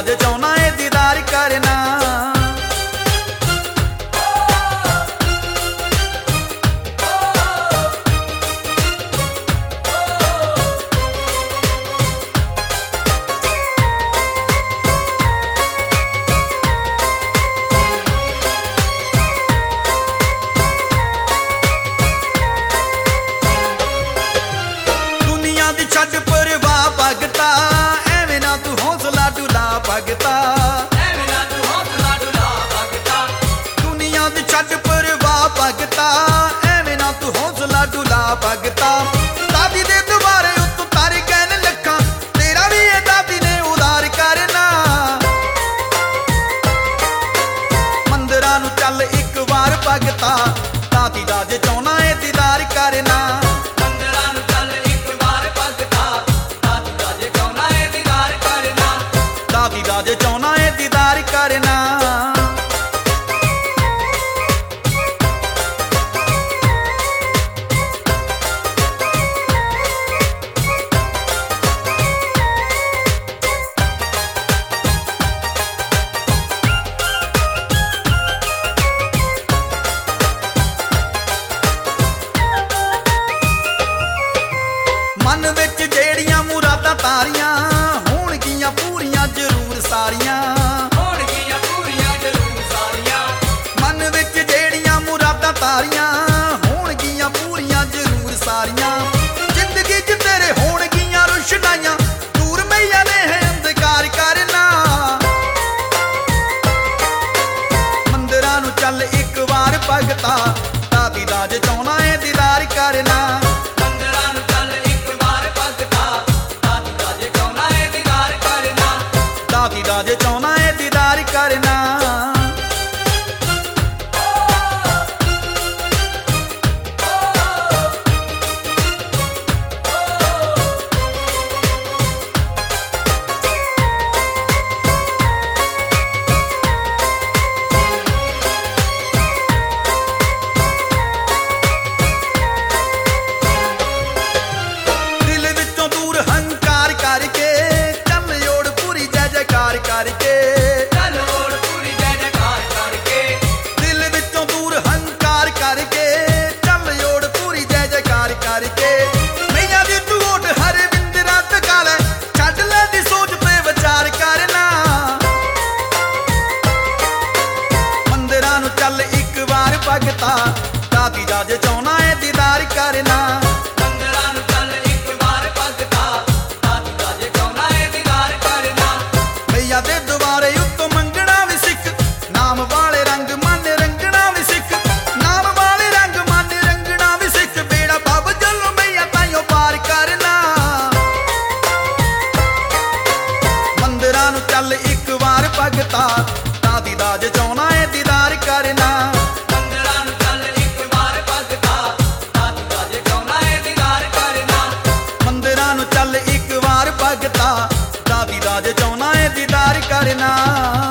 ਰਾਜ ਚਾਹੁੰਨਾ ਏ ਦੀਦਾਰ ਕਰਨਾ। ਛੱਡ ਪਰਵਾਹ ਭਗਤਾ ਐਵੇਂ ਨਾ ਤੂੰ ਹੌਸਲਾ ਡੁਲਾ ਭਗਤਾ, ਐਵੇਂ ਨਾ ਤੂੰ ਹੌਸਲਾ ਡੁਲਾ ਭਗਤਾ। ਦੁਨੀਆ ਦੀ ਛੱਡ ਪਰਵਾਹ ਭਗਤਾ ਐਵੇਂ ਨਾ ਤੂੰ ਹੌਸਲਾ ਡੁਲਾ ਭਗਤਾ। ਦਾਦੀ ਦੇ ਦੁਬਾਰੇ ਉੱਤੋਂ ਤਾਰੇ ਕਹਿਣ ਲੱਖਾਂ ਤੇਰਾ ਵੀ ਇਹ ਦਾਦੀ ਨੇ ਉਦਾਰ ਕਰਨਾ। ਮੰਦਰਾਂ ਨੂੰ ਚੱਲ ਇੱਕ ਵਾਰ ਭਗਤਾ ਦਾਦੀ ਰਾਜ ਚਾਹੁੰਨਾ ਏ ਦੀਦਾਰ ਕਰਨਾ। ਦਾਦੀ ਰਾਜ ਚਾਹੁੰਨਾ ਏ ਦੀਦਾਰ ਕਰਨਾ। ਮਨ ਵਿੱਚ ਜਿਹੜੀਆਂ ਮੁਰਾਦਾਂ ਤਾਰੀਆਂ ਹੋਣਗੀਆਂ ਪੂਰੀਆਂ ਜ਼ਰੂਰ ਸਾਰੀਆਂ, ਹੋਣਗੀਆਂ ਪੂਰੀਆਂ ਜ਼ਰੂਰ ਸਾਰੀਆਂ। ਮਨ ਵਿੱਚ ਜਿਹੜੀਆਂ ਮੁਰਾਦਾਂ ਤਾਰੀਆਂ ਹੋਣਗੀਆਂ ਪੂਰੀਆਂ ਜ਼ਰੂਰ ਸਾਰੀਆਂ। ਜ਼ਿੰਦਗੀ 'ਚ ਤੇਰੇ ਹੋਣਗੀਆਂ ਰੁਸ਼ਨਾਈਆਂ ਦੂਰ ਮਈਆ ਨੇ ਹੈ ਅੰਧਕਾਰ ਕਰਨਾ। ਮੰਦਰਾਂ ਨੂੰ ਚੱਲ ਇੱਕ ਵਾਰ ਭਗਤਾ ਦਾਦੀ ਰਾਜ ਚਾਹੁੰਨਾ ਏ ਦੀਦਾਰ ਕਰਨਾ। ਦਾਦੀ ਰਾਜ ਚਾਹੁੰਨਾ ਏ ਦੀਦਾਰ ਕਰਨਾ। ਦਿਲ ਵਿੱਚੋਂ ਦੂਰ ਹੰਕਾਰ ਕਰਕੇ ਚੱਲ ਓੜ ਪੂਰੀ ਜੈ ਜੈਕਾਰ ਕਰਕੇ, ਚੱਲ ਓੜ ਪੂਰੀ ਜੈ ਜੈਕਾਰ ਕਰਕੇ। ਦਿਲ ਵਿੱਚੋਂ ਦੂਰ ਹੰਕਾਰ ਕਰਕੇ ਚੱਲ ਓੜ ਪੂਰੀ ਜੈ ਜੈਕਾਰ ਕਰਕੇ। ਮਈਆ ਦੀ ਤੂੰ ਓਟ ਹਰ ਬਿੰਦਰਾ ਤਕਾ ਲੈ ਛੱਡ ਲੈ ਦੀ ਸੋਚ ਤੇ ਵਿਚਾਰ ਕਰਨਾ। ਮੰਦਰਾਂ ਨੂੰ ਚੱਲ ਇੱਕ ਵਾਰ ਭਗਤਾ ਦਾਦੀ ਰਾਜ ਚਾਹੁੰਨਾ ਏ ਦੀਦਾਰ ਕਰਨਾ। ਮੰਦਰਾਂ ਨੂੰ ਚੱਲ ਇੱਕ ਵਾਰ ਭਗਤਾ ਦਾਦੀ ਰਾਜ ਚਾਹੁੰਨਾ ਏ ਦੀਦਾਰ ਕਰਨਾ। ਮਈਆ ਦੇ ਦੁਆਰੇ ਉੱਤੋਂ ਮੰਗਣਾ ਵੀ ਸਿੱਖ ਨਾਮ ਵਾਲੇ ਰੰਗ ਮਨ ਰੰਗਣਾ ਵੀ ਸਿੱਖ, ਨਾਮ ਵਾਲੇ ਰੰਗ ਮਨ ਰੰਗਣਾ ਵੀ ਸਿੱਖ। ਬੇੜਾ ਬੱਬ ਜੱਲੋਂ ਮਈਆ ਤਾਈਓ ਪਾਰ ਕਰਨਾ। ਮੰਦਰਾਂ ਨੂੰ ਚੱਲ ਇੱਕ ਵਾਰ ਭਗਤਾ ਦਾਦੀ ਰਾਜ ਚਾਹੁੰਨਾ ਏ ਦੀਦਾਰ ਕਰਨਾ। ਮੰਦਰਾਂ ਨੂੰ ਚੱਲ ਇੱਕ ਵਾਰ ਭਗਤਾ ਦਾਦੀ ਰਾਜ ਚਾਹੁੰਨਾ ਏ ਦੀਦਾਰ ਕਰਨਾ। ਮੰਦਰਾਂ ਨੂੰ ਚੱਲ ਇੱਕ ਵਾਰ ਭਗਤਾ ਦਾਦੀ ਰਾਜ ਚਾਹੁੰਨਾ ਏ ਦੀਦਾਰ ਕਰਨਾ।